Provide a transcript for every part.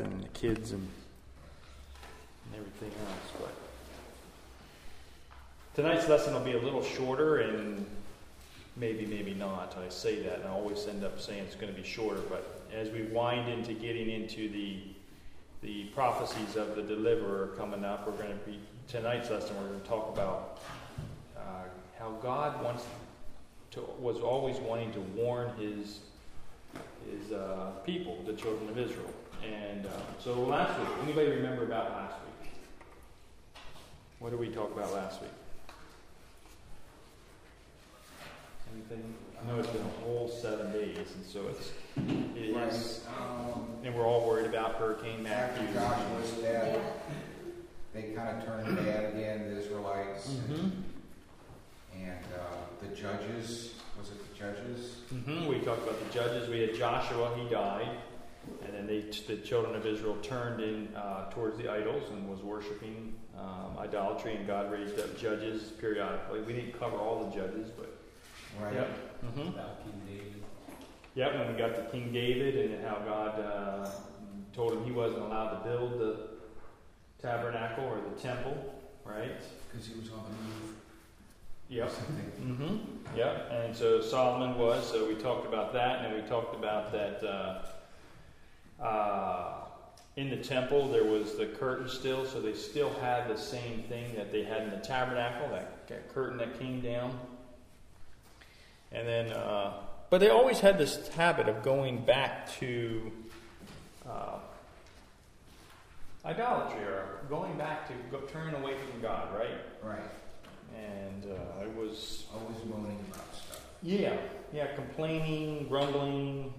and the kids and everything else. But tonight's lesson will be a little shorter, and maybe not. I say that, and I always end up saying it's going to be shorter. But as we wind into getting into the prophecies of the deliverer coming up, we're going to be tonight's lesson. We're going to talk about how God was always wanting to warn his people, the children of Israel. And so last week, anybody remember about last week? What did we talk about last week? Anything? I know it's been a whole 7 days, and so it is, and we're all worried about Hurricane Matthew. After Joshua's dead, they kind of turned bad again, the Israelites. Mm-hmm. And the judges, was it the judges? Mm-hmm. We talked about the judges. We had Joshua, he died. And then the children of Israel turned in towards the idols and was worshiping idolatry, and God raised up judges periodically. We didn't cover all the judges, but right. Yep. Mm-hmm. About King David. Yep, when we got to King David and how God told him he wasn't allowed to build the tabernacle or the temple, right? Because he was on the move. Yep. Mm-hmm. Yep. And so Solomon was. So we talked about that, and then we talked about that. In the temple, there was the curtain still, so they still had the same thing that they had in the tabernacle, that curtain that came down. And then, but they always had this habit of going back to idolatry, or going back to turning away from God, right? Right. And it was always moaning about stuff. Yeah, complaining, grumbling.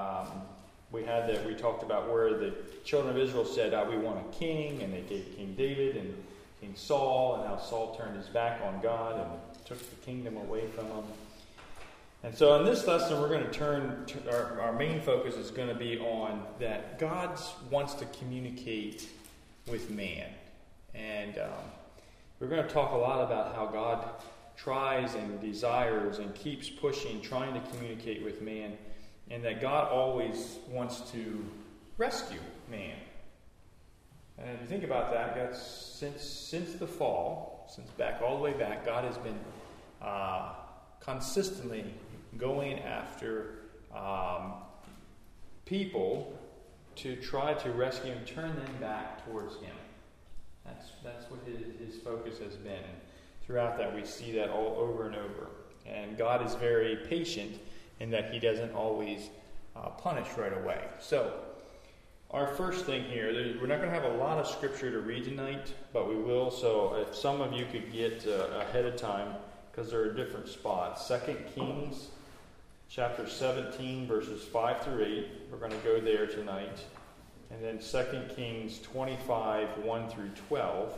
We talked about where the children of Israel said, we want a king, and they gave King David and King Saul, and how Saul turned his back on God and took the kingdom away from him. And so in this lesson, we're going to our main focus is going to be on that God wants to communicate with man. And we're going to talk a lot about how God tries and desires and keeps pushing, trying to communicate with man, and that God always wants to rescue man. And if you think about that, God, since the fall, since all the way back, God has been consistently going after people to try to rescue and turn them back towards Him. That's what his focus has been. And throughout that, we see that all over and over. And God is very patient in that He doesn't always punish right away. So, our first thing here, we're not going to have a lot of scripture to read tonight, but we will. So, if some of you could get ahead of time, because there are different spots. 2 Kings chapter 17, verses 5 through 8. We're going to go there tonight. And then 2 Kings 25, 1 through 12.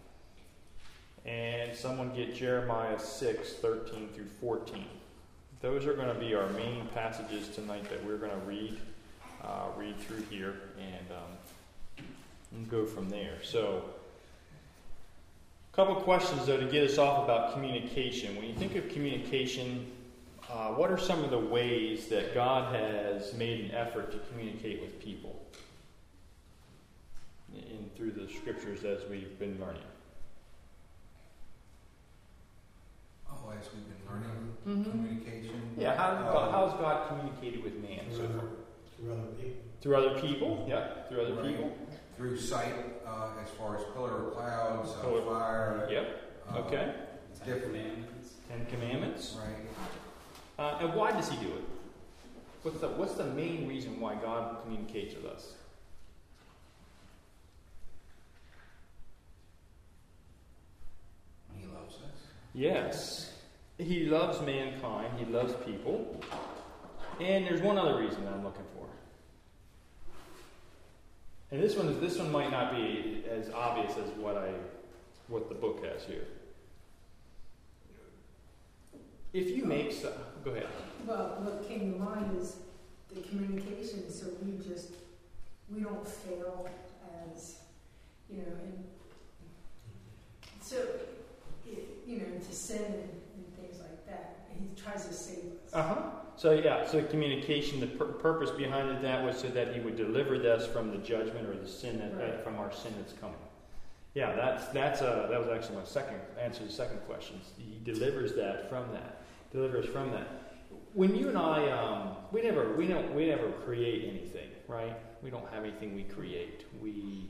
And someone get Jeremiah 6, 13 through 14. Those are going to be our main passages tonight that we're going to read through here and go from there. So, a couple questions, though, to get us off about communication. When you think of communication, what are some of the ways that God has made an effort to communicate with people through the scriptures as we've been learning? As we've been learning communication. Yeah, how has God communicated with man so far? Through other people. Through other people, yeah. Through other people. Through sight, as far as pillar of clouds, fire. Yep. Okay. Different. Ten Commandments. Right. And why does He do it? What's the main reason why God communicates with us? He loves us. Yes. He loves mankind. He loves people. And there's one other reason that I'm looking for. And this one might not be as obvious as what the book has here. If you make stuff, go ahead. Well, what came to mind is the communication, so we don't fail as, and so, to sin and things like that. He tries to save us. So communication, the purpose behind that was so that he would deliver us from the judgment or the sin from our sin that's coming. Yeah, that was actually my second answer to the second question. He delivers that from that. Delivers from that. When you and I, we never create anything, right? We don't have anything we create. We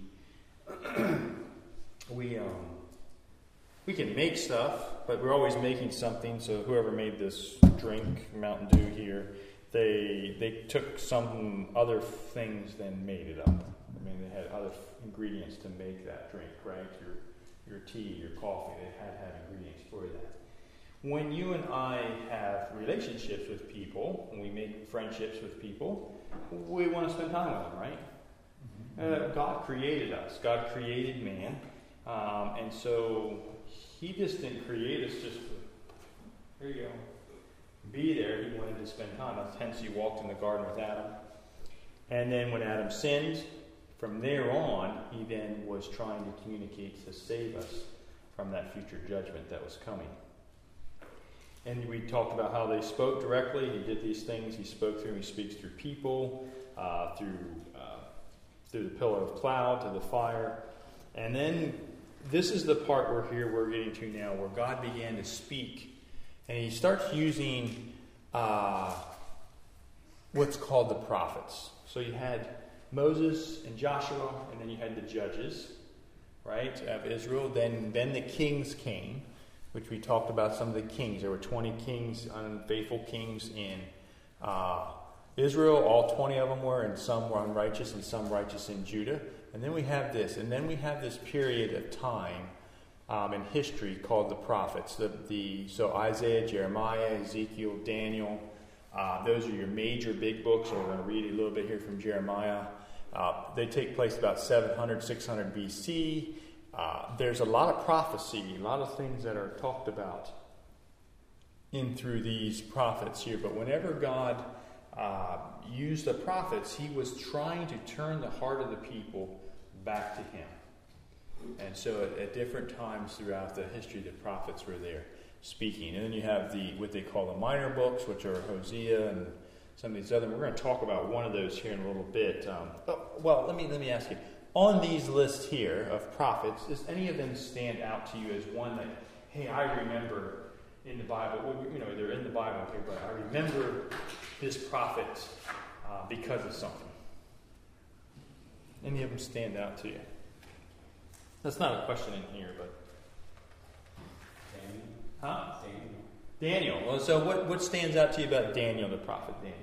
can make stuff, but we're always making something. So whoever made this drink, Mountain Dew here, they took some other things then made it up. I mean, they had other ingredients to make that drink, right? Your tea, your coffee, they had to have ingredients for that. When you and I have relationships with people, and we make friendships with people, we want to spend time with them, right? God created us. God created man. And so he just didn't create us just here you go. Be there. He wanted to spend time. Hence he walked in the garden with Adam. And then when Adam sinned, from there on, he then was trying to communicate to save us from that future judgment that was coming. And we talked about how they spoke directly. He did these things. He spoke through them. He speaks through people, through the pillar of cloud, to the fire. And then this is the part we're getting to now, where God began to speak. And he starts using what's called the prophets. So you had Moses and Joshua, and then you had the judges, right, of Israel. Then the kings came, which we talked about some of the kings. There were 20 kings, unfaithful kings in Israel. All 20 of them were, and some were unrighteous and some righteous in Judah. And then we have this. And then we have this period of time in history called the prophets. So Isaiah, Jeremiah, Ezekiel, Daniel. Those are your major big books. So we're going to read a little bit here from Jeremiah. They take place about 700, 600 BC. There's a lot of prophecy, a lot of things that are talked about in through these prophets here. But whenever God used the prophets, he was trying to turn the heart of the people back to him. And so at different times throughout the history, the prophets were there speaking. And then you have what they call the minor books, which are Hosea and some of these other. We're going to talk about one of those here in a little bit. Well, let me ask you. On these lists here of prophets, does any of them stand out to you as one that, hey, I remember in the Bible, well, they're in the Bible here, but I remember this prophet because of something? Any of them stand out to you? That's not a question in here, but... Daniel. Huh? Daniel. Well, so what stands out to you about Daniel, the prophet Daniel?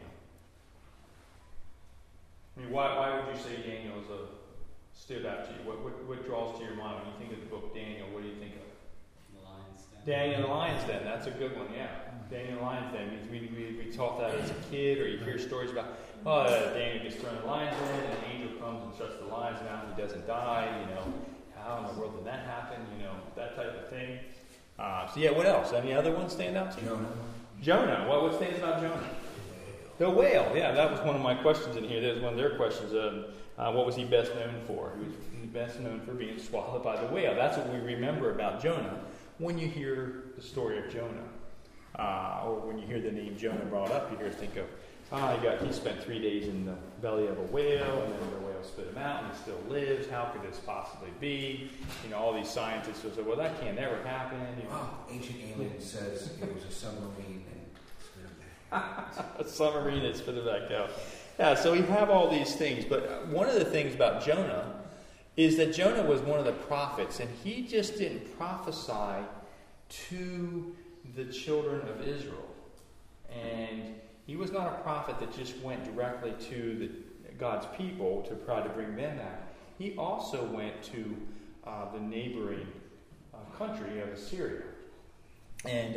I mean, why would you say Daniel stood out to you? What draws to your mind when you think of the book Daniel? What do you think of? The lion's den. Daniel the lion's den. That's a good one. Yeah, Daniel the lion's den. We taught that as a kid, or you hear stories about Daniel gets thrown in the lion's den, and an angel comes and shuts the lion's mouth. He doesn't die. How in the world did that happen? That type of thing. What else? Any other ones stand out to you? Jonah. What stands about Jonah? The whale. Yeah, that was one of my questions in here. That was one of their questions. What was he best known for? He was best known for being swallowed by the whale. That's what we remember about Jonah when you hear the story of Jonah. Or when you hear the name Jonah brought up, you think of, he spent 3 days in the belly of a whale, and then the whale spit him out, and he still lives. How could this possibly be? All these scientists will say, well, that can't never happen. Ancient alien says it was a submarine and spit him back. A submarine that spit him back out. Yeah, so we have all these things. But one of the things about Jonah is that Jonah was one of the prophets, and he just didn't prophesy to the children of Israel. And he was not a prophet that just went directly to God's people to try to bring them back. He also went to the neighboring country of Assyria. And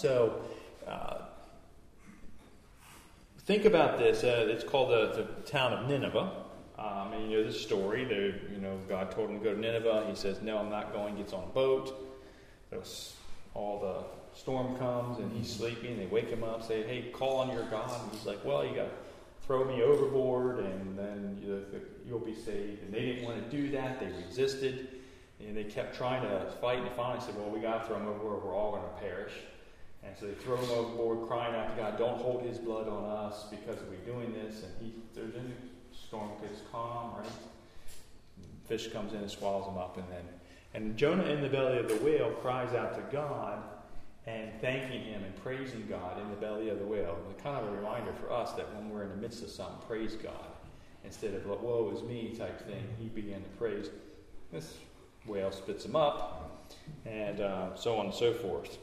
think about this. It's called the town of Nineveh. And you know this story. God told him to go to Nineveh. He says, no, I'm not going. Gets on a boat. All the storm comes, and he's sleeping. They wake him up, say, hey, call on your God. And he's like, well, you got to throw me overboard, and then you'll be saved. And they didn't want to do that. They resisted. And they kept trying to fight. And they finally said, well, we got to throw him overboard. We're all going to perish. And so they throw him overboard, crying out to God, don't hold his blood on us because we're doing this. And there's a storm gets calm, right? Fish comes in and swallows him up. And Jonah in the belly of the whale cries out to God and thanking him and praising God in the belly of the whale. And kind of a reminder for us that when we're in the midst of something, praise God. Instead of, woe is me type thing, he began to praise. This whale spits him up, and so on and so forth.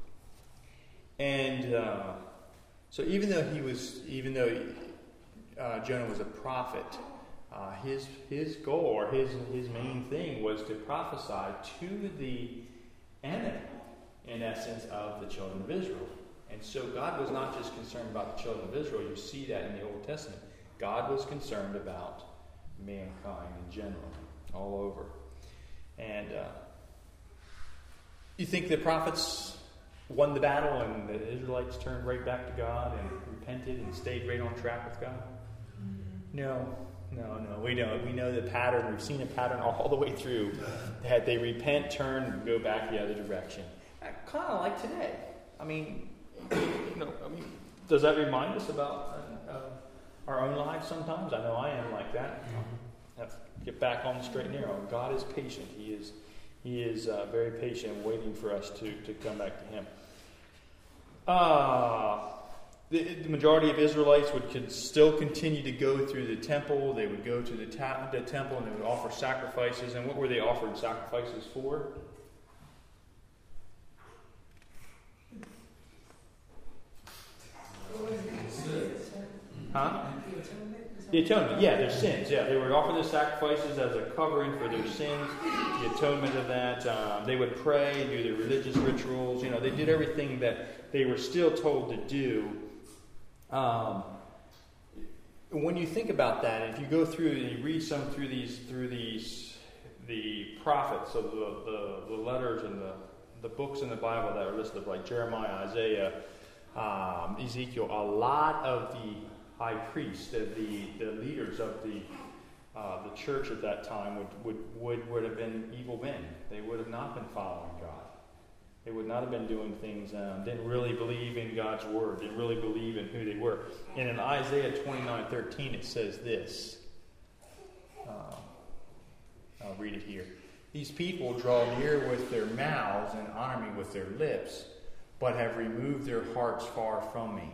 And so even though Jonah was a prophet, his goal or his main thing was to prophesy to the enemy, in essence, of the children of Israel. And so God was not just concerned about the children of Israel. You see that in the Old Testament. God was concerned about mankind in general, all over. And you think the prophets won the battle and the Israelites turned right back to God and repented and stayed right on track with God? No, we don't. We know the pattern. We've seen a pattern all the way through that they repent, turn, and go back the other direction. Kind of like today. I mean, does that remind us about our own lives sometimes? I know I am like that. Have to get back on the straight and narrow. God is patient. He is very patient, waiting for us to come back to Him. The majority of Israelites would still continue to go through the temple. They would go to the temple and they would offer sacrifices. And what were they offering sacrifices for? Huh? The atonement, yeah, their sins. Yeah, they would offer the sacrifices as a covering for their sins, the atonement of that. They would pray, do their religious rituals. They did everything that they were still told to do. When you think about that, if you go through and you read some through the prophets, so the letters and the books in the Bible that are listed, like Jeremiah, Isaiah, Ezekiel, a lot of the high priests, the leaders of the church at that time would have been evil men. They would have not been following God. They would not have been doing things, didn't really believe in God's word, didn't really believe in who they were. And in Isaiah 29:13 it says this. I'll read it here. These people draw near with their mouths and honor me with their lips, but have removed their hearts far from me.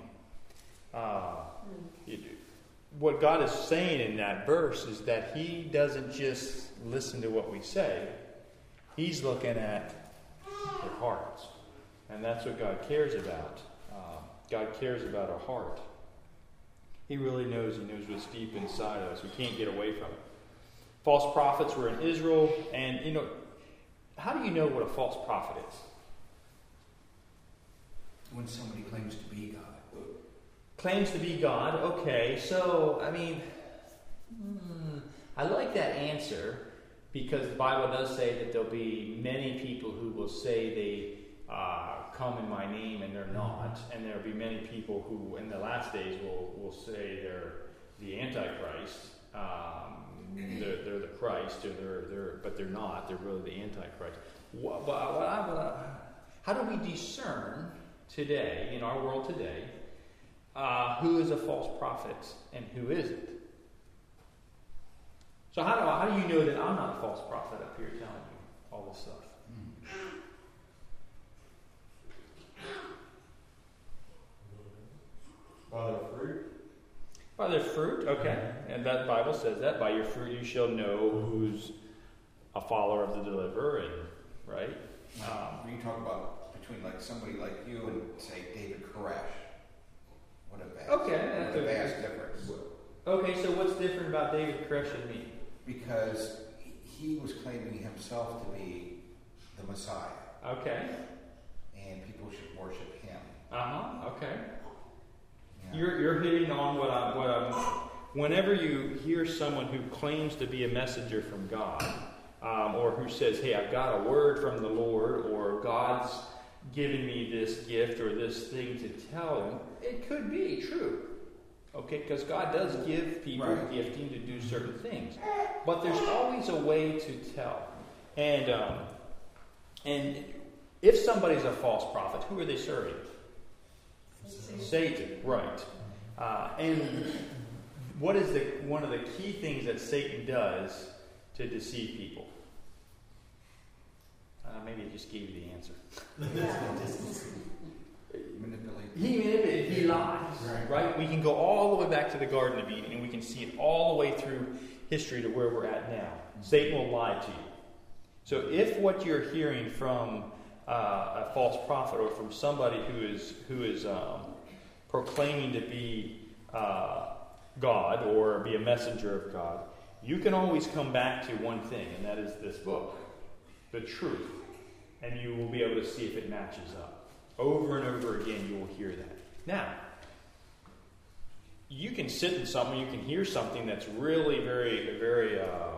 What God is saying in that verse is that He doesn't just listen to what we say. He's looking at their hearts. And that's what God cares about. God cares about our heart. He really knows. He knows what's deep inside of us. We can't get away from it. False prophets were in Israel. And, how do you know what a false prophet is? When somebody claims to be God. Claims to be God. Okay, so, I like that answer because the Bible does say that there'll be many people who will say they come in my name and they're not. And there'll be many people who in the last days will say they're the Antichrist. They're the Christ, but they're not. They're really the Antichrist. How do we discern today, in our world today, who is a false prophet and who isn't? So how do you know that I'm not a false prophet up here telling you all this stuff? By their fruit. By their fruit, okay. And that Bible says that. By your fruit you shall know who's a follower of the deliverer, and right? When you talk about between like somebody like you and say David Koresh, what a vast difference. Okay, so what's different about David Koresh and me? Because he was claiming himself to be the Messiah. Okay. And people should worship him. Okay. Yeah. You're hitting on what I'm. Whenever you hear someone who claims to be a messenger from God, or who says, "Hey, I've got a word from the Lord," or God's giving me this gift or this thing to tell them, it could be true. Okay, because God does give people gifting to do certain things, but there's always a way to tell. And if somebody's a false prophet, who are they serving? Satan, right. And what is one of the key things that Satan does to deceive people? Maybe I just gave you the answer. He lies, right? We can go all the way back to the Garden of Eden, and we can see it all the way through history to where we're at now. Satan will lie to you. So if what you're hearing from a false prophet or from somebody who is proclaiming to be God or be a messenger of God, you can always come back to one thing, and that is this book, the truth. And you will be able to see if it matches up. Over and over again, you will hear that. Now, you can sit in something, you can hear something that's really very, very...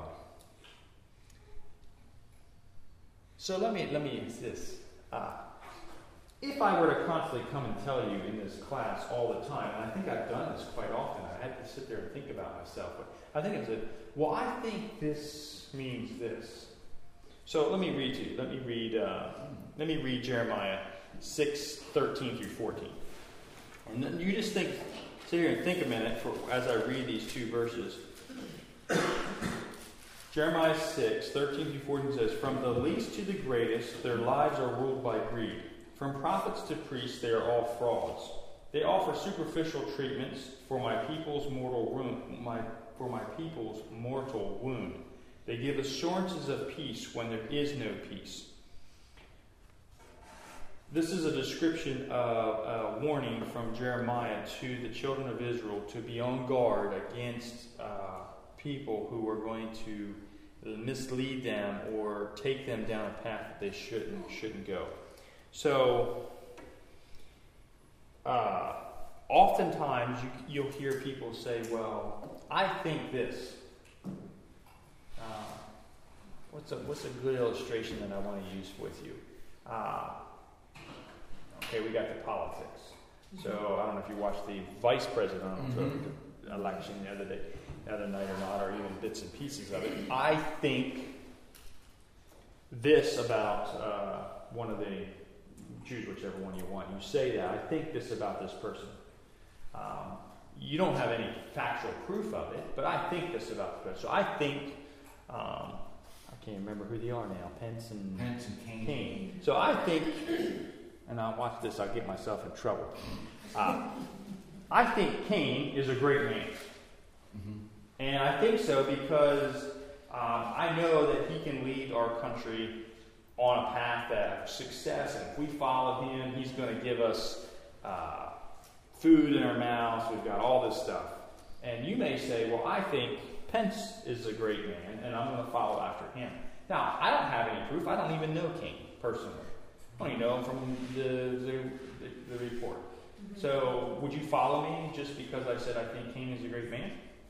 So let me use this. If I were to constantly come and tell you in this class all the time, and I think I've done this quite often, I had to sit there and think about myself, but I think I said, well, I think this means this. So let me read to you. Let me read Jeremiah 6:13 through 14. And then you just sit here and think a minute as I read these two verses. Jeremiah 6:13 through 14 says, "From the least to the greatest, their lives are ruled by greed. From prophets to priests, they are all frauds. They offer superficial treatments for my people's mortal wound. They give assurances of peace when there is no peace." This is a description of a warning from Jeremiah to the children of Israel to be on guard against people who are going to mislead them or take them down a path that they shouldn't go. So, oftentimes you'll hear people say, "Well, I think this." What's a good illustration that I want to use with you? Okay, we got the politics. So I don't know if you watched the vice presidential election the other night or not, or even bits and pieces of it. I think this about one of the, choose whichever one you want. You say that, I think this about this person. You don't have any factual proof of it, but I think this about the person. So I think, I can't remember who they are now, Pence and Kane. So I think, and I'll watch this, I'll get myself in trouble. I think Kane is a great man. And I think so because I know that he can lead our country on a path of success. And if we follow him, he's going to give us food in our mouths. We've got all this stuff. And you may say, well, I think Pence is a great man, and I'm going to follow after him. Now, I don't have any proof. I don't even know Kane personally. I only know him from the report. So, would you follow me just because I said I think Kane is a great man?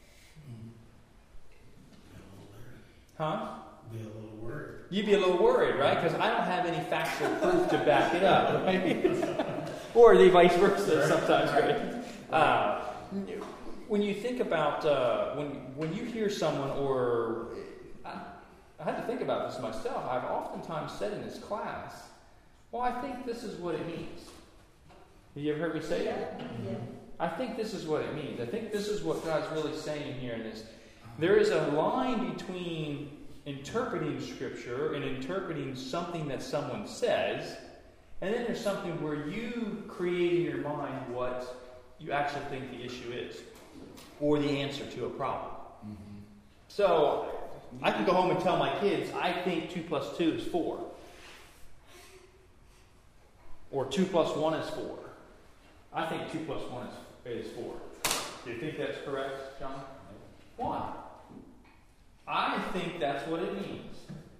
Huh? Be a little worried. You'd be a little worried, right? Because I don't have any factual proof to back it up, right? Or the vice versa sometimes, right? When you think about, when you hear someone, or I had to think about this myself, I've oftentimes said in this class, well, I think this is what it means. Have you ever heard me say that? Yeah. I think this is what it means. I think this is what God's really saying here in this. There is a line between interpreting Scripture and interpreting something that someone says, and then there's something where you create in your mind what you actually think the issue is, or the answer to a problem. So, I can go home and tell my kids, I think 2 + 2 is 4. Or 2 + 1 is 4. I think 2 + 1 is 4. Do you think that's correct, John? Why? I think that's what it means.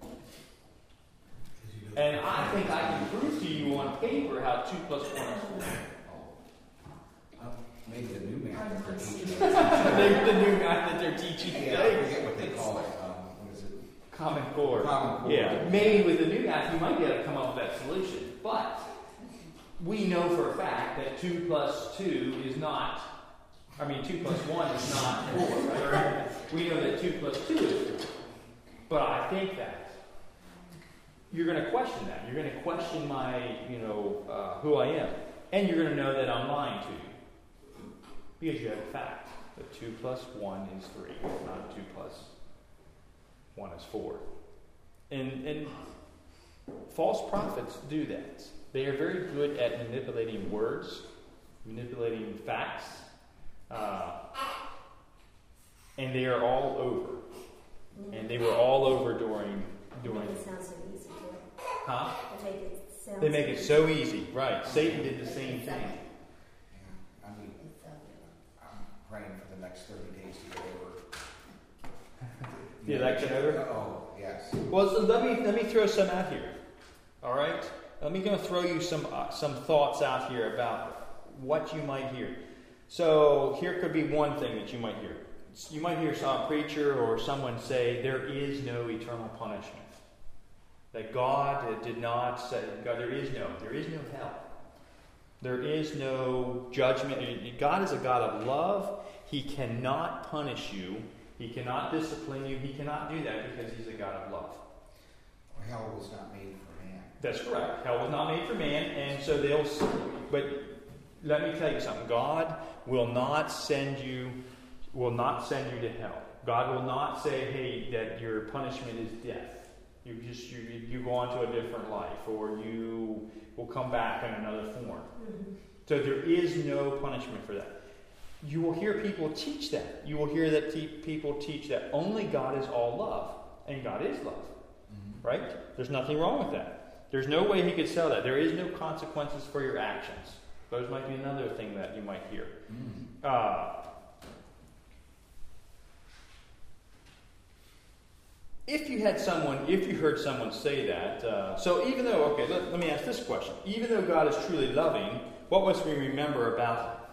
And I think I can prove to you on paper how 2 + 1 is 4. Maybe the new math that they're teaching. Maybe the new math that they're teaching Yeah, I today. forget what they call it. What is it? Common Core. Common Core. Yeah, maybe with the new math you might be able to come up with that solution. But we know for a fact that 2 + 2 is not, 2 + 1 is not 4, right? We know that 2 + 2 is 4. But I think that. You're going to question that. You're going to question my, who I am. And you're going to know that I'm lying to you. Because you have a fact. That 2 plus 1 is 3. Not 2 plus 1 is 4. And false prophets do that. They are very good at manipulating words, manipulating facts, and they are all over. And they were all over during. They make it sound so easy, too. Huh? They make it so easy, right? Satan did the same thing. Yeah, I mean, I'm praying for the next 30 days to get over. The election over? Oh, yes. Well, so let me throw some out here. All right, let me going to throw you some thoughts out here about what you might hear. So here could be one thing that you might hear. You might hear some preacher or someone say there is no eternal punishment. That God did not say, God, there is no hell. There is no judgment. God is a God of love. He cannot punish you. He cannot discipline you. He cannot do that because He's a God of love. Well, hell was not made for man. That's correct. Hell was not made for man, and so but let me tell you something. God will not send you to hell. God will not say, hey, that your punishment is death. You go on to a different life, or you will come back in another form. Mm-hmm. So there is no punishment for that. You will hear people teach that. You will hear that people teach that only God is all love, and God is love. Mm-hmm. Right? There's nothing wrong with that. There's no way He could sell that. There is no consequences for your actions. Those might be another thing that you might hear. Mm-hmm. If you heard someone say that, so even though, let me ask this question. Even though God is truly loving, what must we remember about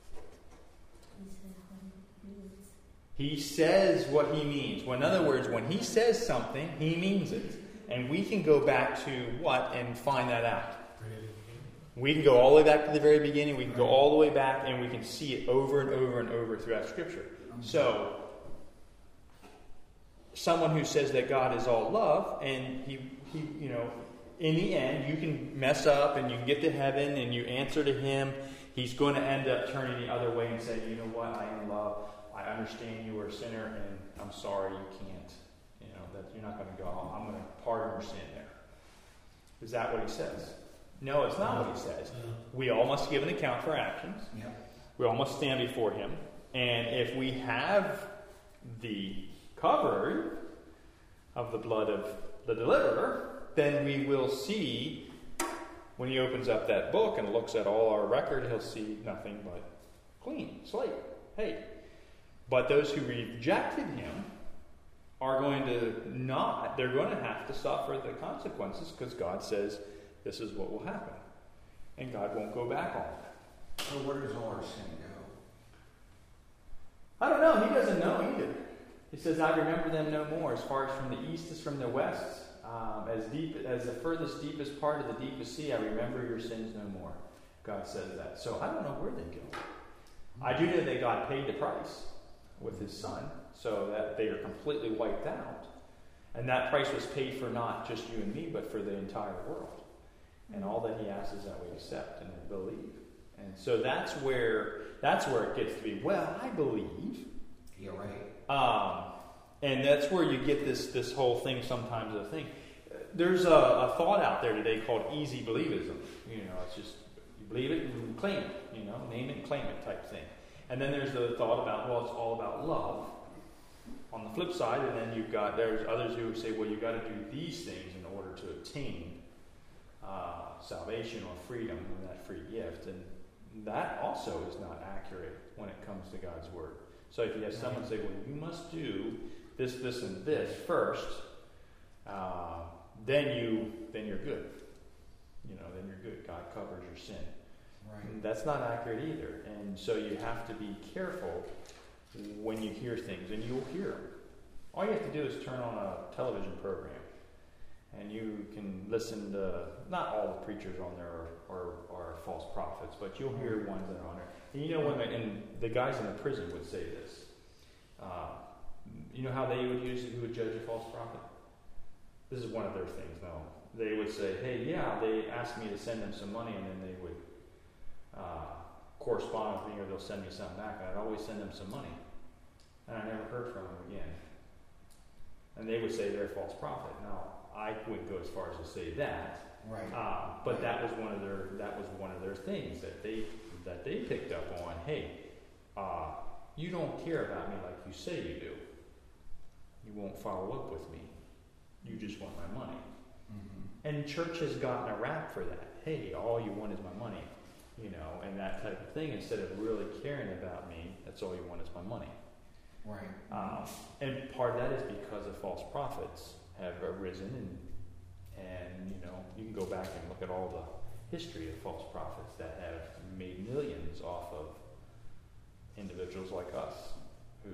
Him? He says what He means. Well, in other words, when He says something, He means it. And we can go back to what and find that out. We can go all the way back to the very beginning. We can go all the way back, and we can see it over and over and over throughout Scripture. So, someone who says that God is all love, and he in the end, you can mess up and you can get to heaven and you answer to Him. He's going to end up turning the other way and saying, you know what, I am love. I understand you are a sinner, and I'm sorry you can't. That you're not going to go. I'm going to pardon your sin there. Is that what He says? No, it's not what He says. We all must give an account for actions. Yeah. We all must stand before Him. And if we have the cover of the blood of the deliverer, then we will see, when He opens up that book and looks at all our record, He'll see nothing but clean slate. Hey. But those who rejected Him are going they're going to have to suffer the consequences, because God says this is what will happen. And God won't go back on that. So where does all our sin go? I don't know. He doesn't know either. He says, I remember them no more, as far as from the east as from the west. As deep as the furthest, deepest part of the deepest sea, I remember your sins no more. God says that. So I don't know where they go. I do know that God paid the price with His Son, so that they are completely wiped out. And that price was paid for not just you and me, but for the entire world. And all that He asks is that we accept and believe. And so that's where it gets to be, well, I believe. You're right. And that's where you get this whole thing sometimes of thing. There's a thought out there today called easy believism. It's just, you believe it and you claim it. Name it and claim it type thing. And then there's the thought about, well, it's all about love on the flip side. And then there's others who say, well, you've got to do these things in order to obtain salvation or freedom and that free gift. And that also is not accurate when it comes to God's Word. So if you have someone say, well, you must do this, this, and this first, then you're good. Then you're good. God covers your sin. Right. And that's not accurate either. And so you have to be careful when you hear things, and you'll hear them. All you have to do is turn on a television program, and you can listen to, not all the preachers on there are false prophets, but you'll hear ones that are on there. And the guys in the prison would say this. You know how they would who would judge a false prophet? This is one of their things, though. They would say, hey, yeah, they asked me to send them some money, and then they would correspond with me, or they'll send me something back, and I'd always send them some money. And I never heard from them again. And they would say they're a false prophet. Now, I wouldn't go as far as to say that. Right. But that was one of their things that they picked up on. Hey, you don't care about me like you say you do. You won't follow up with me. You just want my money. Mm-hmm. And church has gotten a rap for that. Hey, all you want is my money, and that type of thing. Instead of really caring about me, that's all you want is my money. Right. And part of that is because of false prophets have arisen, and you can go back and look at all the history of false prophets that have made millions off of individuals like us, who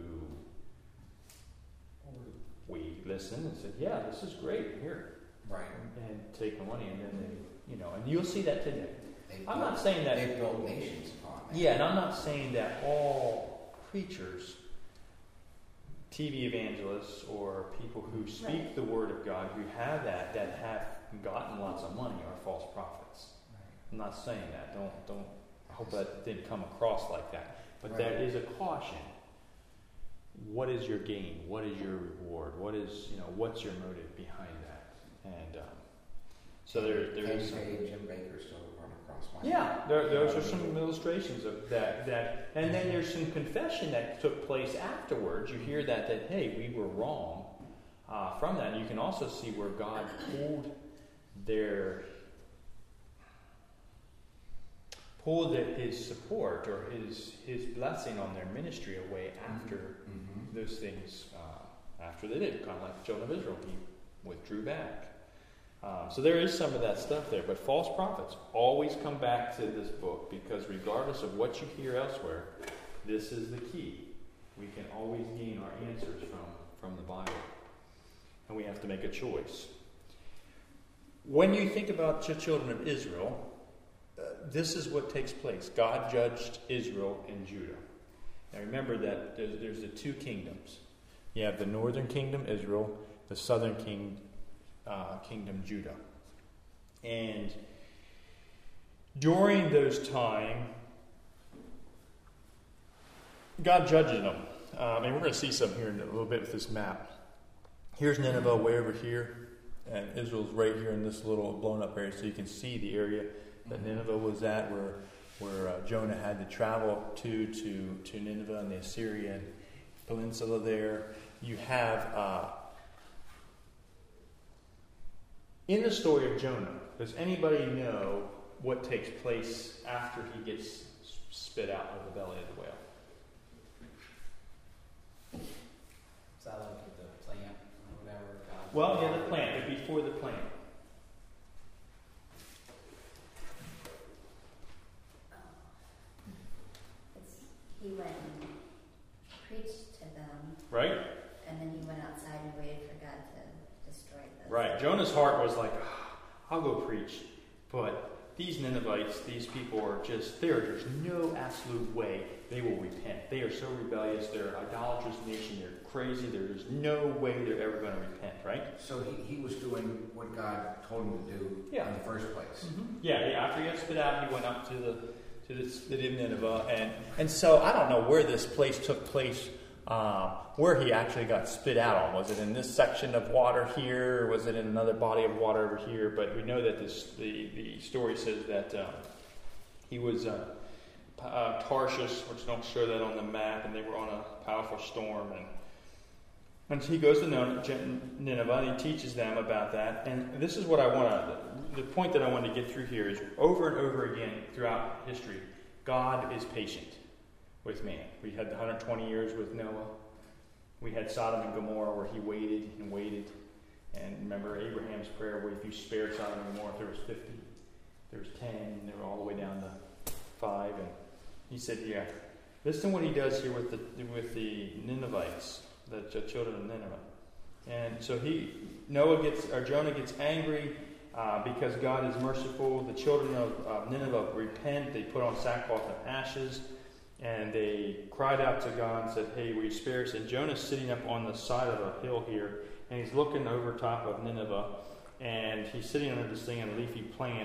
we listened and said, yeah, this is great, here. Right. And take the money, and then they, and you'll see that today. I'm not saying that they've built nations upon that. Yeah, and I'm not saying that all preachers, TV evangelists, or people who speak the word of God, who have that have gotten lots of money, are false prophets. Right. I'm not saying that. Don't. I hope that didn't come across like that. But there is a caution. What is your gain? What is your reward? What is what's your motive behind that? And so there is some. Jim Baker still run across my. Yeah, those are some illustrations of that, and then there's some confession that took place afterwards. You hear that hey, we were wrong from that. And you can also see where God pulled his support or his blessing on their ministry away after those things. After they did, kind of like the children of Israel, he withdrew back. So there is some of that stuff there, but false prophets always come back to this book, because regardless of what you hear elsewhere, this is the key. We can always gain our answers from the Bible, and we have to make a choice. When you think about the children of Israel, this is what takes place. God judged Israel and Judah. Now remember that there's the two kingdoms. You have the northern kingdom, Israel, the southern kingdom, Judah. And during those times, God judges them. And we're going to see some here in a little bit with this map. Here's Nineveh way over here, and Israel's right here in this little blown up area, so you can see the area that Nineveh was at, where Jonah had to travel to Nineveh and the Assyrian peninsula there. You have, in the story of Jonah, does anybody know what takes place after he gets spit out of the belly of the whale? Is that like the plant or whatever? Well, yeah, the plant, but before the plant. He went and preached to them. Right? And then he went outside and waited for God to destroy them. Right. Jonah's heart was like, I'll go preach. But these Ninevites, these people are there's no absolute way they will repent. They are so rebellious. They're an idolatrous nation. They're crazy. There's no way they're ever going to repent, right? So he was doing what God told him to do in the first place. Mm-hmm. Yeah, after he got spit out, he went up to the Nineveh, and so I don't know where this place took place, where he actually got spit out on. Was it in this section of water here, or was it in another body of water over here? But we know that the story says that he was Tarshish, which don't show that on the map, and they were on a powerful storm, and he goes to Nineveh, and he teaches them about that. And this is what the point that I want to get through here is, over and over again throughout history, God is patient with man. We had the 120 years with Noah. We had Sodom and Gomorrah, where he waited and waited. And remember Abraham's prayer, where if you spared Sodom and Gomorrah, there was 50, there was 10, and they were all the way down to 5. And he said, listen to what he does here with the Ninevites, the children of Nineveh. And so Jonah gets angry because God is merciful. The children of Nineveh repent. They put on sackcloth and ashes, and they cried out to God and said, hey, will you spare us? And Jonah's sitting up on the side of a hill here, and he's looking over top of Nineveh, and he's sitting under this thing in a leafy plant,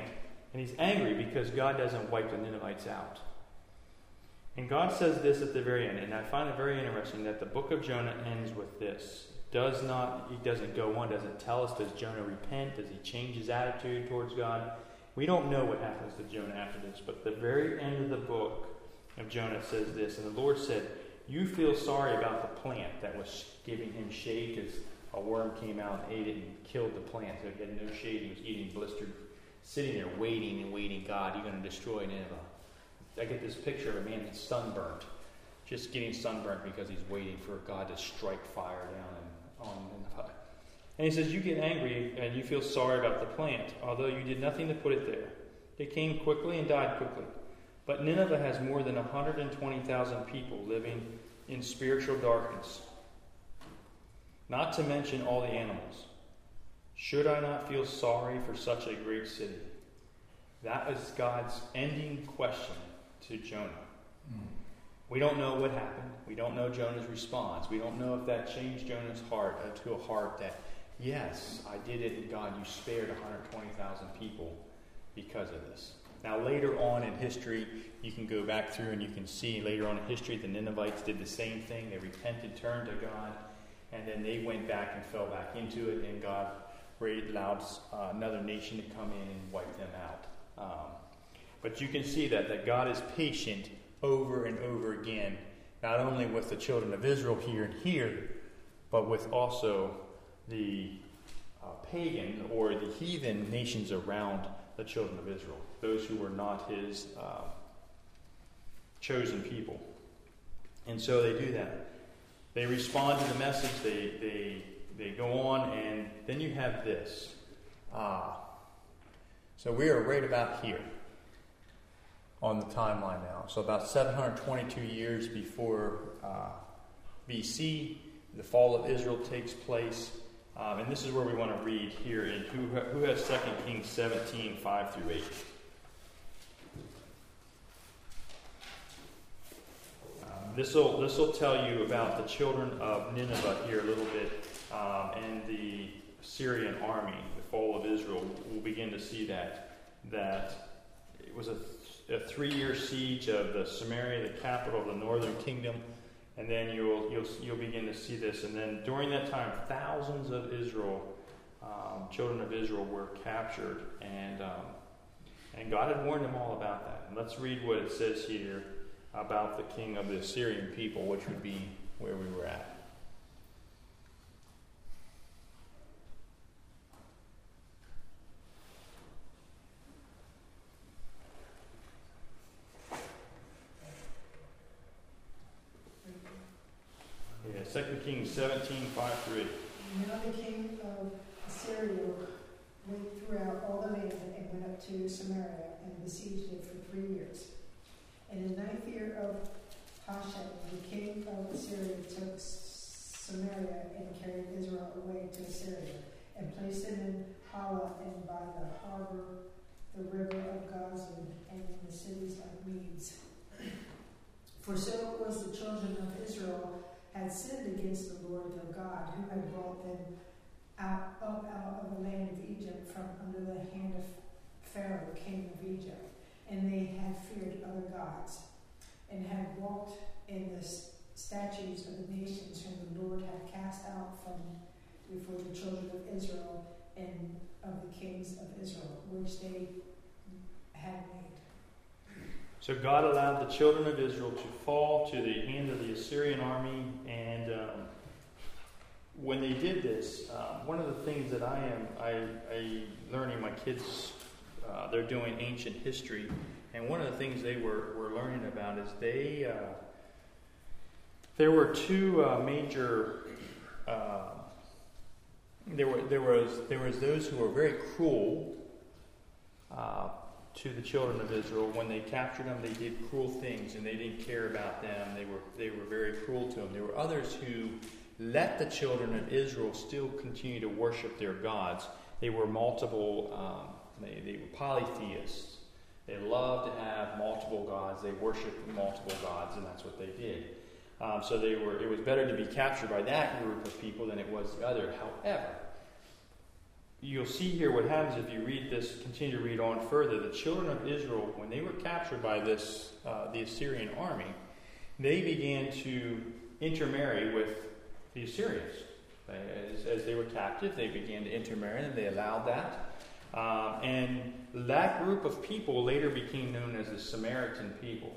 And he's angry because God doesn't wipe the Ninevites out. And God says this at the very end, and I find it very interesting that the book of Jonah ends with this. He doesn't go on, doesn't tell us, does Jonah repent? Does he change his attitude towards God? We don't know what happens to Jonah after this, but the very end of the book of Jonah says this, and the Lord said, you feel sorry about the plant that was giving him shade because a worm came out and ate it and killed the plant, so he had no shade. He was eating blistered, sitting there waiting and waiting. God, you're going to destroy Nineveh. I get this picture of a man that's sunburnt, just getting sunburnt because he's waiting for God to strike fire down on Nineveh. And he says, you get angry and you feel sorry about the plant, although you did nothing to put it there. It came quickly and died quickly. But Nineveh has more than 120,000 people living in spiritual darkness, not to mention all the animals. Should I not feel sorry for such a great city? That is God's ending question to Jonah. We don't know what happened. We don't know Jonah's response. We don't know if that changed Jonah's heart to a heart that, yes, I did it, and God, you spared 120,000 people because of this. Now, later on in history, you can go back through and you can see later on in history the Ninevites did the same thing. They repented, turned to God, and then they went back and fell back into it, and God allowed another nation to come in and wipe them out. But you can see that God is patient over and over again, not only with the children of Israel here, but with also the pagan or the heathen nations around the children of Israel, those who were not his chosen people. And so they do that. They respond to the message, they go on, and then you have this. So we are right about here on the timeline now. So about 722 years before BC, the fall of Israel takes place. And this is where we want to read here in who has 2 Kings 17, 5 through 8. This will tell you about the children of Nineveh here a little bit, and the Syrian army, the fall of Israel. We'll begin to see that it was a 3-year siege of the Samaria, the capital of the northern kingdom, and then you'll begin to see this. And then during that time, thousands of children of Israel were captured, and God had warned them all about that. And let's read what it says here about the king of the Assyrian people, which would be where we were at. Yeah, 2 Kings 17, 5 through 8. Now the king of Assyria went throughout all the land and went up to Samaria and besieged it for 3 years. In the 9th year of Hoshea, the king of Assyria took Samaria and carried Israel away to Assyria, and placed them in Hala and by the harbor, the river of Gazan, and in the cities of Medes. For so it was the children of Israel had sinned against the Lord their God, who had brought them up out of the land of Egypt from under the hand of Pharaoh, king of Egypt. And they had feared other gods, and had walked in the statutes of the nations whom the Lord had cast out from before the children of Israel and of the kings of Israel, which they had made. So God allowed the children of Israel to fall to the hand of the Assyrian army, and when they did this, one of the things that I learning my kids. They're doing ancient history, and one of the things they were learning about is there were two major. There was those who were very cruel to the children of Israel. When they captured them, they did cruel things, and they didn't care about them. They were very cruel to them. There were others who let the children of Israel still continue to worship their gods. They were multiple. They were polytheists. They loved to have multiple gods. They worshipped multiple gods, and that's what they did. So it was better to be captured by that group of people than it was the other. However, you'll see here what happens if you read this, continue to read on further. The children of Israel, when they were captured by this the Assyrian army, they began to intermarry with the Assyrians. As they were captive, they began to intermarry, and they allowed that. And that group of people later became known as the Samaritan people.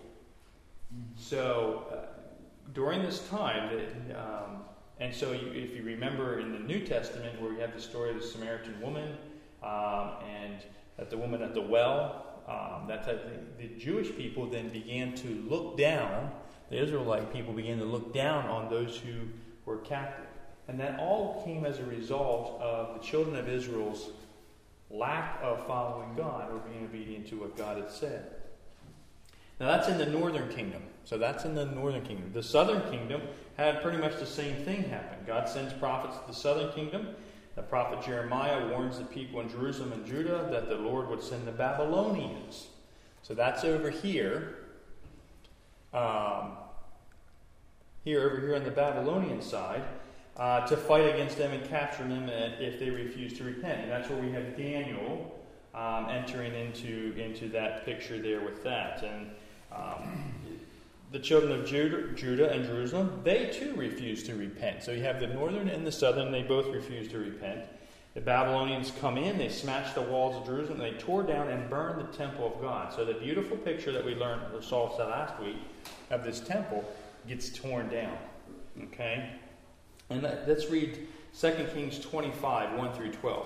So during this time, and so if you remember in the New Testament where we have the story of the Samaritan woman and that the woman at the well, that type of thing, the Jewish people then began to look down, the Israelite people began to look down on those who were captive. And that all came as a result of the children of Israel's lack of following God or being obedient to what God had said. Now that's in the northern kingdom. So that's in the northern kingdom. The southern kingdom had pretty much the same thing happen. God sends prophets to the southern kingdom. The prophet Jeremiah warns the people in Jerusalem and Judah that the Lord would send the Babylonians. So that's over here. Over here on the Babylonian side, to fight against them and capture them if they refuse to repent. And that's where we have Daniel entering into that picture there with that. And the children of Judah and Jerusalem, they too refuse to repent. So you have the northern and the southern, they both refuse to repent. The Babylonians come in, they smash the walls of Jerusalem, they tore down and burned the temple of God. So the beautiful picture that we learned, or saw last week, of this temple gets torn down. Okay? And let's read 2 Kings 25, 1 through 12.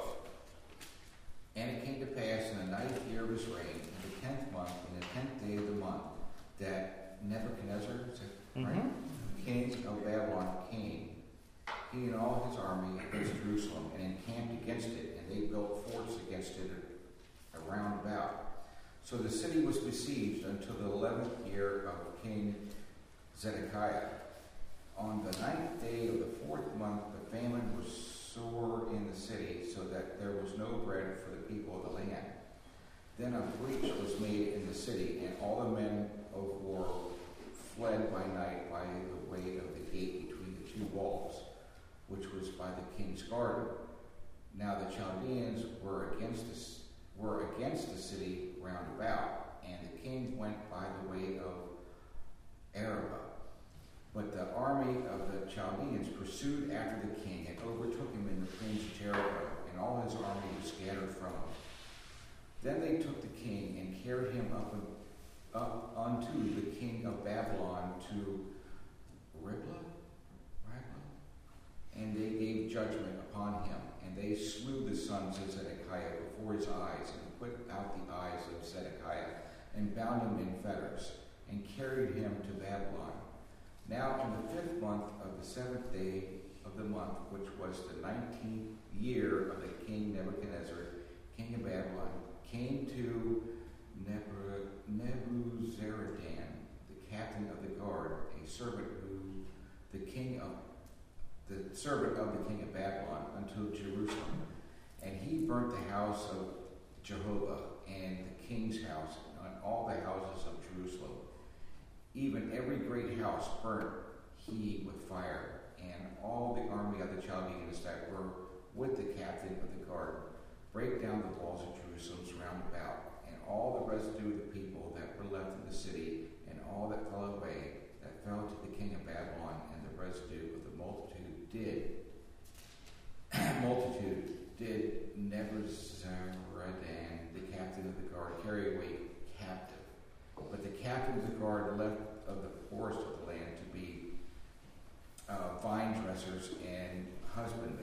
And it came to pass in the 9th year of his reign, in the 10th month, in the 10th day of the month, that Nebuchadnezzar, right? King of Babylon came, he and all his army against Jerusalem, and encamped against it, and they built forts against it around about. So the city was besieged until the 11th year of King Zedekiah. On the 9th day of the 4th month, the famine was sore in the city, so that there was no bread for the people of the land. Then a breach was made in the city, and all the men of war fled by night by the way of the gate between the two walls, which was by the king's garden. Now the Chaldeans were against the city round about, and the king went by the way of Arabah. But the army of the Chaldeans pursued after the king and overtook him in the plains of Jericho, and all his army was scattered from him. Then they took the king and carried him up unto the king of Babylon to Riblah, and they gave judgment upon him, and they slew the sons of Zedekiah before his eyes, and put out the eyes of Zedekiah, and bound him in fetters, and carried him to Babylon. Now in the 5th month of the 7th day of the month, which was the 19th year of the king Nebuchadnezzar, king of Babylon, came to Nebuzaradan, the captain of the guard, a servant of the king of Babylon, unto Jerusalem. And he burnt the house of Jehovah, and the king's house, and all the houses of Jerusalem. Even every great house burnt he with fire, and all the army of the Chaldeans that were with the captain of the guard brake down the walls of Jerusalem round about, and all the residue of the people that were left in the city, and all that fell away, that fell to the king of Babylon, and the residue of the multitude did Nebuzaradan, the captain of the guard, carry away captive. But the captain of the guard left of the poorest of the land to be vine dressers and husbandmen.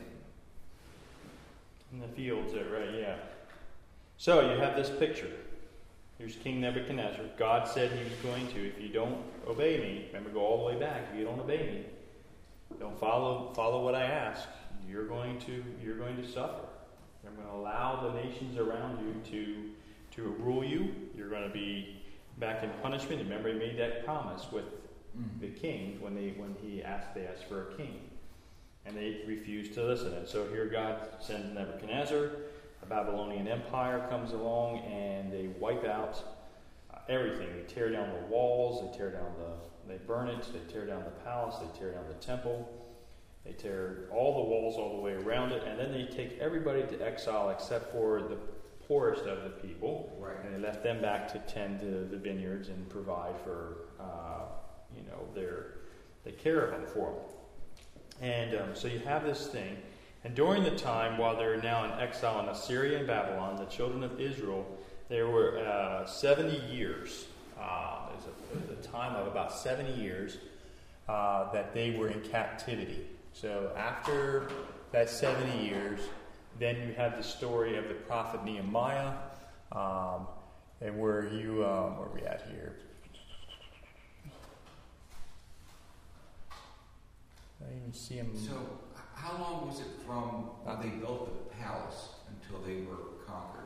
In the fields there, right, yeah. So you have this picture. Here's King Nebuchadnezzar. God said he was going to, if you don't obey me, remember, go all the way back, if you don't obey me, don't follow what I ask, you're going to suffer. I'm going to allow the nations around you to rule you. You're going to be back in punishment. Remember, he made that promise with the king when they asked for a king, and they refused to listen. And so here God sends Nebuchadnezzar. The Babylonian Empire comes along, and they wipe out everything. They tear down the walls. They burn it. They tear down the palace. They tear down the temple. They tear all the walls all the way around it, and then they take everybody to exile except for the poorest of the people. Right. And they left them back to tend to the vineyards and provide for, the care of them for them. And so you have this thing. And during the time, while they're now in exile in Assyria and Babylon, the children of Israel, there were 70 years. There's a time of about 70 years that they were in captivity. So after that 70 years, then you have the story of the prophet Nehemiah, and where are we at here? I didn't even see him. So, how long was it from when they built the palace until they were conquered?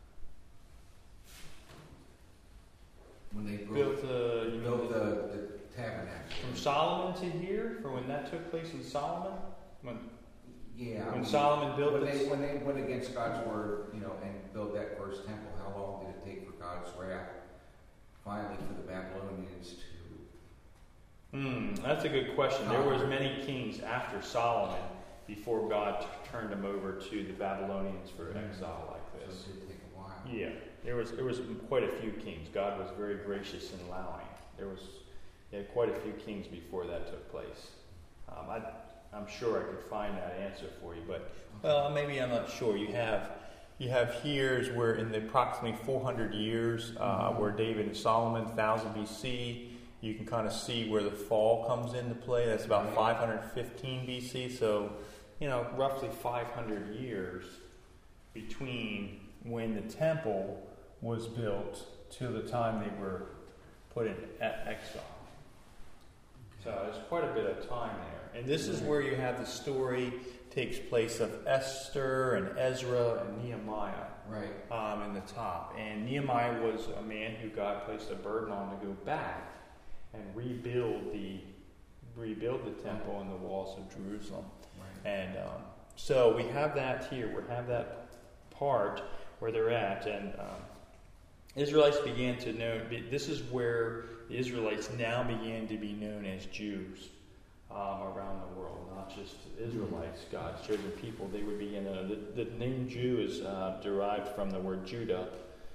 When they built the tabernacle. From Solomon to here, from when that took place in Solomon, when Solomon built when they went against God's word, and built that first temple, how long did it take for God's wrath finally for the Babylonians to? That's a good question. There was many kings after Solomon before God turned them over to the Babylonians for exile like this. So it did take a while. Yeah, there was quite a few kings. God was very gracious in allowing. He had quite a few kings before that took place. I'm sure I could find that answer for you, but maybe I'm not sure. You have years where in the approximately 400 years where David and Solomon, 1000 BC, you can kind of see where the fall comes into play. That's about 515 BC. So, roughly 500 years between when the temple was built to the time they were put in exile. So there's quite a bit of time there. And this is where you have the story takes place of Esther and Ezra and Nehemiah. Right. In the top. And Nehemiah was a man who God placed a burden on to go back and rebuild the temple and the walls of Jerusalem. Right. And so we have that here. We have that part where they're at. And Israelites began to know, this is where the Israelites now began to be known as Jews around the world, not just Israelites, God's chosen people. They would begin the name Jew is derived from the word Judah,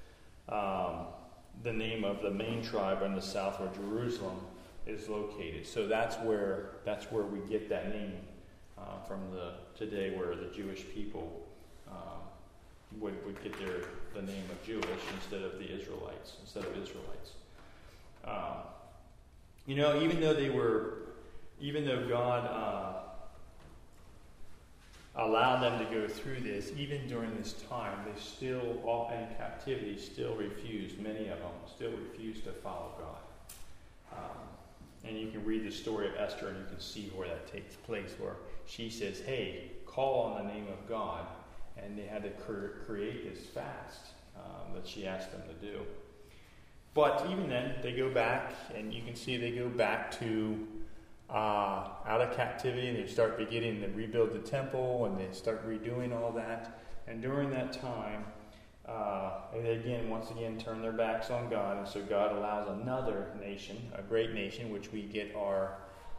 the name of the main tribe in the south where Jerusalem is located. So that's where we get that name from today, where the Jewish people would get the name of Jewish instead of Israelites. Even though God allowed them to go through this, even during this time, they still, all in captivity, many of them still refused to follow God. And you can read the story of Esther and you can see where that takes place, where she says, hey, call on the name of God. And they had to create this fast that she asked them to do. But even then, they go back, and you can see they go back to out of captivity, and they start beginning to rebuild the temple, and they start redoing all that. And during that time, they once again turn their backs on God, and so God allows another nation, a great nation, which we get our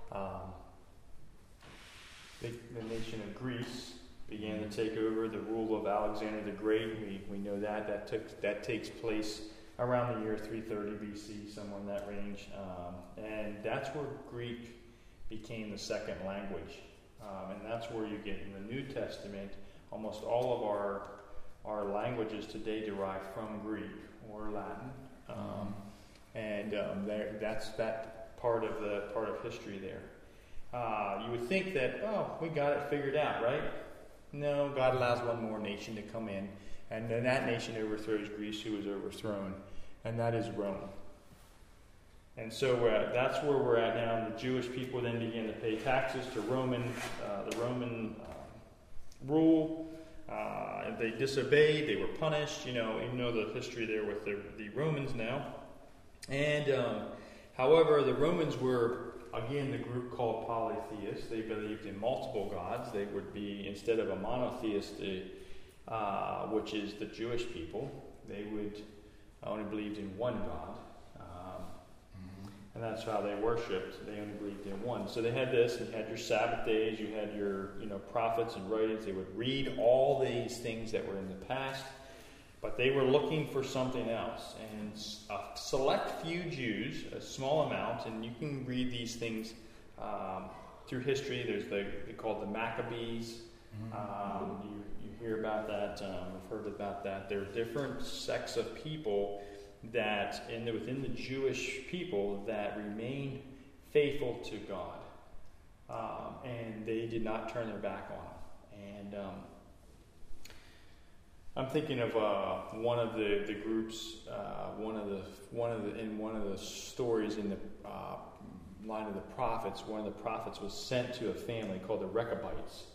the nation of Greece, began to take over the rule of Alexander the Great. We know that takes place around the year 330 BC, somewhere in that range, and that's where Greek became the second language, and that's where you get in the New Testament. Almost all of our languages today derive from Greek or Latin, that's that part of history there. You would think that we got it figured out, right? No, God allows one more nation to come in, and then that nation overthrows Greece, who was overthrown, and that is Rome. And so that's where we're at now. The Jewish people then began to pay taxes to the Roman rule. They disobeyed; they were punished. You know the history there with the Romans now. And however, the Romans were, again, the group called polytheists. They believed in multiple gods. They would be, instead of a monotheist, which is the Jewish people, they would only believed in one God. And that's how they worshipped. They only believed in one. So they had this, and you had your Sabbath days, you had your prophets and writings. They would read all these things that were in the past, but they were looking for something else. And a select few Jews, a small amount, and you can read these things through history. There's they called the Maccabees. You hear about that. I've heard about that. There are different sects of people that within the Jewish people that remained faithful to God, and they did not turn their back on Him. And I'm thinking of one of the groups, one of the stories in the line of the prophets. One of the prophets was sent to a family called the Rechabites,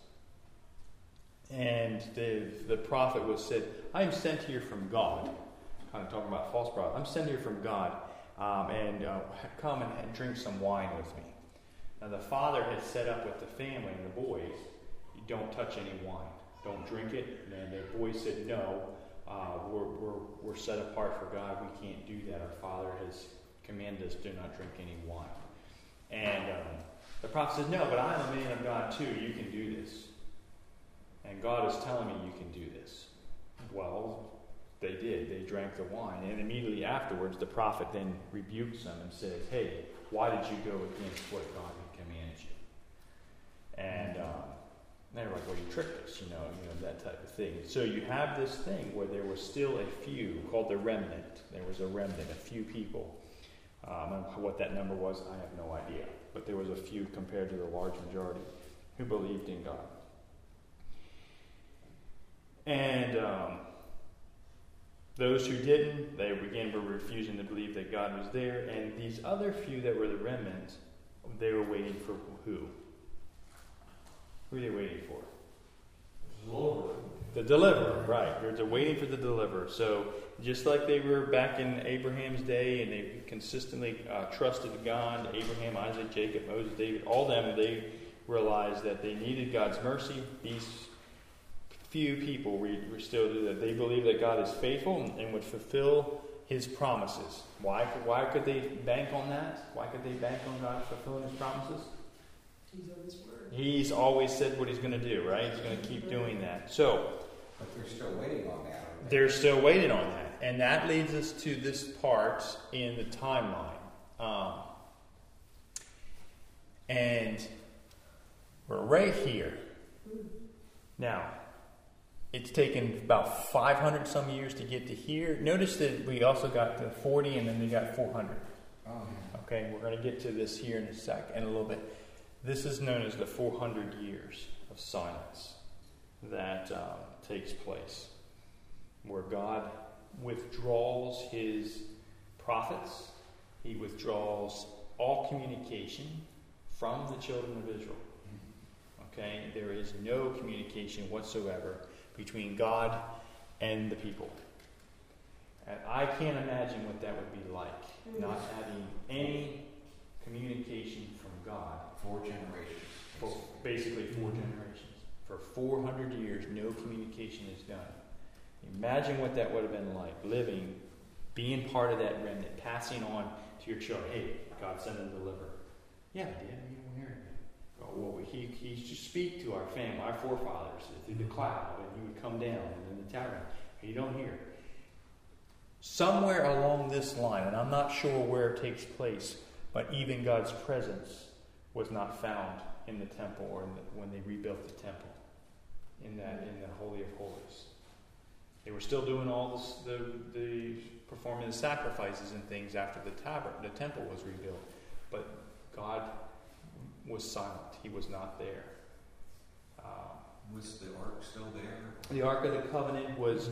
and the prophet said, "I am sent here from God." Kind of talking about false prophet. I'm sent here from God, and come and drink some wine with me. Now the father had set up with the family and the boys, you don't touch any wine, don't drink it. And the boys said, "No, we're set apart for God. We can't do that. Our Father has commanded us do not drink any wine." And the prophet said, "No, but I am a man of God too. You can do this, and God is telling me you can do this." Well, they did. They drank the wine. And immediately afterwards, the prophet then rebukes them and says, "Hey, why did you go against what God had commanded you?" And they were like, "Well, you tricked us," that type of thing. So you have this thing where there was still a few, called the remnant. There was a remnant, a few people. What that number was, I have no idea. But there was a few compared to the large majority who believed in God. And those who didn't, they again were refusing to believe that God was there. And these other few that were the remnant, they were waiting for who? Who are they waiting for? The deliverer, right. They're waiting for the deliverer. So just like they were back in Abraham's day, and they consistently trusted God, Abraham, Isaac, Jacob, Moses, David, all them, they realized that they needed God's mercy. These few people were still do that. They believe that God is faithful and would fulfill His promises. Why could they bank on that? Why could they bank on God fulfilling His promises? He's on His word. He's always said what He's going to do, right? He's going to keep doing that. So, but they're still waiting on that. They're still waiting on that. And that leads us to this part in the timeline. And we're right here. Now, it's taken about 500 some years to get to here. Notice that we also got the 40 and then we got 400. Okay, we're going to get to this here in a little bit. This is known as the 400 years of silence that takes place, where God withdraws His prophets. He withdraws all communication from the children of Israel. Okay, there is no communication whatsoever between God and the people. And I can't imagine what that would be like, not having any communication from God. 4 generations. Basically 4 generations. For 400 years, no communication is done. Imagine what that would have been like, living, being part of that remnant, passing on to your children. Hey, God sent a deliverer. Yeah, Dad, you don't hear anything. Oh, well, he used to speak to our family, our forefathers, through the cloud, and He would come down and in the tabernacle. You don't hear. Somewhere along this line, and I'm not sure where it takes place, but even God's presence was not found in the temple or when they rebuilt the temple, in the Holy of Holies. They were still doing all this, the performing the sacrifices and things after the temple was rebuilt, but God was silent. He was not there. Was the ark still there? The Ark of the Covenant was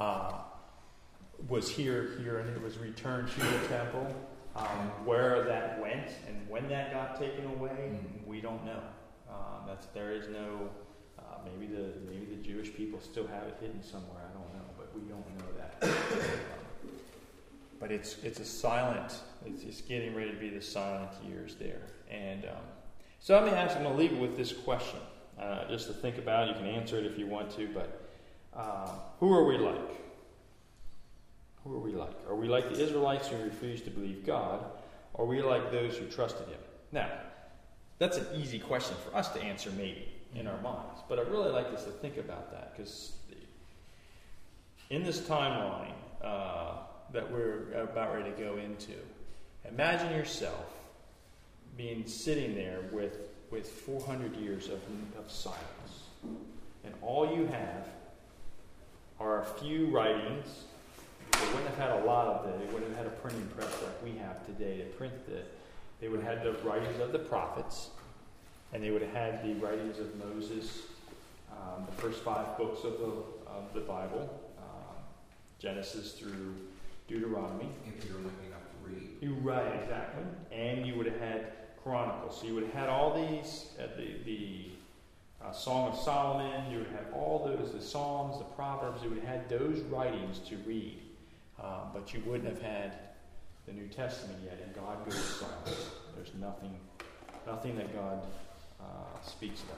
here, and it was returned to the temple. Where that went and when that got taken away, we don't know. There is no. Maybe the Jewish people still have it hidden somewhere. I don't know, but we don't know that. But it's a silent. It's getting ready to be the silent years there. And so I'm going to leave it with this question, just to think about. You can answer it if you want to, but who are we like? Who are we like? Are we like the Israelites who refuse to believe God? Or are we like those who trusted him? Now, that's an easy question for us to answer maybe in our minds. But I'd really like us to think about that, because in this timeline that we're about ready to go into, imagine yourself sitting there with 400 years of silence. And all you have are a few writings. They wouldn't have had a lot of them. They wouldn't have had a printing press like we have today to print it. They would have had the writings of the prophets, and they would have had the writings of Moses, the first 5 books of the Bible, Genesis through Deuteronomy. If you're looking up to read. You're right, exactly. And you would have had Chronicles. So you would have had all these, the Song of Solomon, you would have all those, the Psalms, the Proverbs, you would have had those writings to read. But you wouldn't have had the New Testament yet, and God goes silent. There's nothing that God speaks about.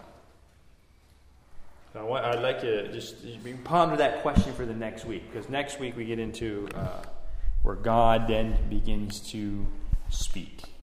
So I'd like to just ponder that question for the next week, because next week we get into where God then begins to speak.